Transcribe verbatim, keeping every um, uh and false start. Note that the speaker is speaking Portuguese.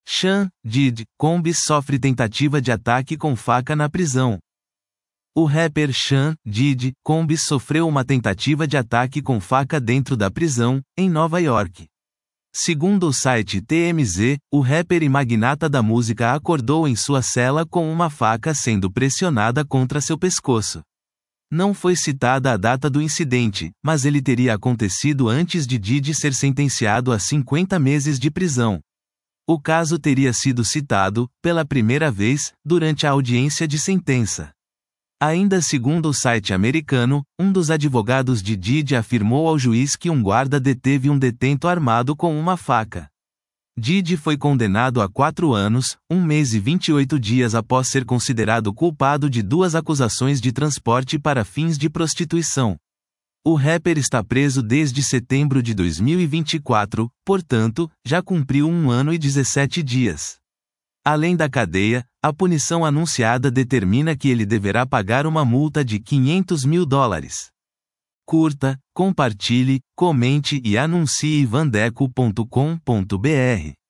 Sean Diddy Combs sofre tentativa de ataque com faca na prisão. O rapper Sean Diddy Combs sofreu uma tentativa de ataque com faca dentro da prisão, em Nova York. Segundo o site T M Z, o rapper e magnata da música acordou em sua cela com uma faca sendo pressionada contra seu pescoço. Não foi citada a data do incidente, mas ele teria acontecido antes de Diddy ser sentenciado a cinquenta meses de prisão. O caso teria sido citado, pela primeira vez, durante a audiência de sentença. Ainda segundo o site americano, um dos advogados de Diddy afirmou ao juiz que um guarda deteve um detento armado com uma faca. Diddy foi condenado a quatro anos, um mês e vinte e oito dias após ser considerado culpado de duas acusações de transporte para fins de prostituição. O rapper está preso desde setembro de dois mil e vinte e quatro, portanto, já cumpriu um ano e dezessete dias. Além da cadeia, a punição anunciada determina que ele deverá pagar uma multa de quinhentos mil dólares. Curta, compartilhe, comente e anuncie vandeco ponto com ponto br.